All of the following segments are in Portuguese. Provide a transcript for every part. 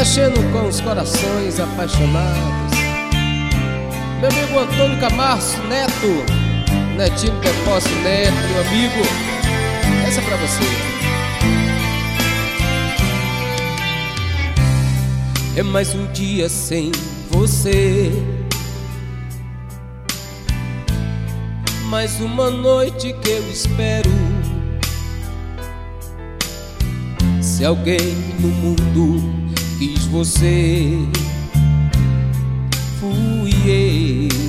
mexendo com os corações apaixonados. Meu amigo Antônio Camargo Neto, Netinho Deposse Neto, meu amigo, essa é pra você. É mais um dia sem você, mais uma noite que eu espero. Se alguém no mundo quis você, fui eu.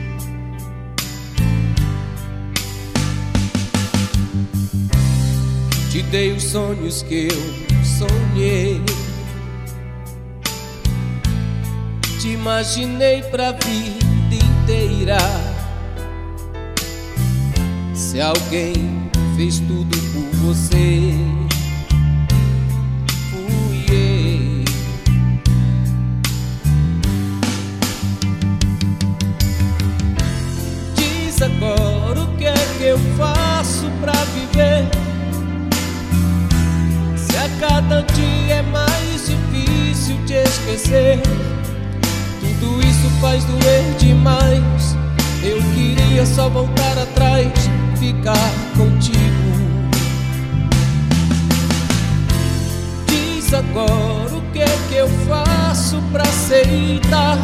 Te dei os sonhos que eu sonhei, te imaginei pra vida inteira. Se alguém fez tudo por você, fui eu. Diz agora o que é que eu faço pra viver, se a cada dia é mais difícil te esquecer. Tudo isso faz doer demais. Eu queria só voltar atrás, ficar contigo. Diz agora o que é que eu faço pra aceitar.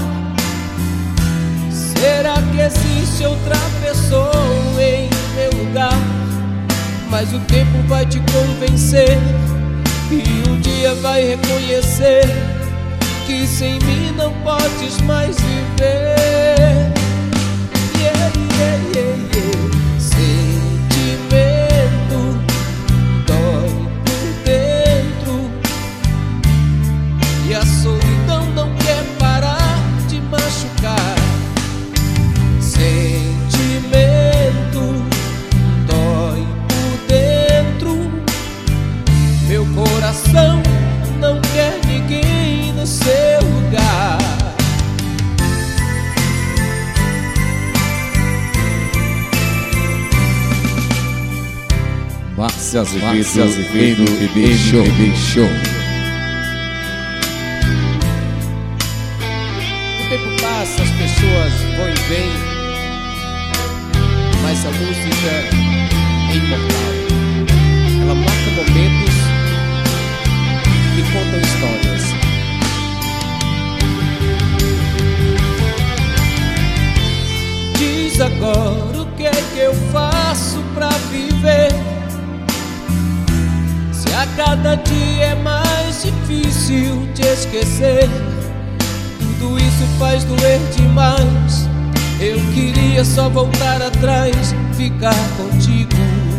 Será que existe outra pessoa em meu lugar? Mas o tempo vai te convencer e um dia vai reconhecer que sem mim não podes mais viver. Yeah, yeah, yeah, yeah. Sentimento dói por dentro e a solidão não quer parar de machucar. Sentimento dói por dentro, meu coração não quer ninguém no seu lugar. Márcia Azevedo, MPB Show. O tempo passa, as pessoas vão e vêm, mas a música é imortal. Ela marca momentos e conta histórias. Diz agora o que é que eu faço pra viver, se a cada dia é mais difícil te esquecer. Tudo isso faz doer demais. Eu queria só voltar atrás, ficar contigo.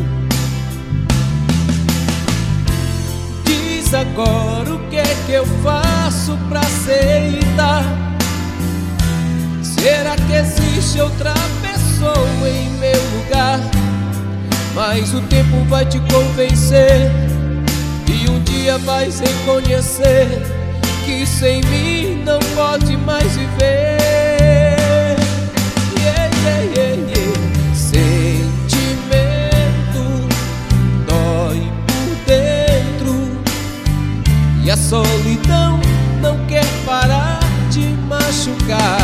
Diz agora o que é que eu faço pra aceitar. Será que existe outra pessoa em meu lugar? Mas o tempo vai te convencer e um dia vais reconhecer que sem mim não pode mais viver. Yeah, yeah, yeah, yeah. Sentimento dói por dentro e a solidão não quer parar de machucar.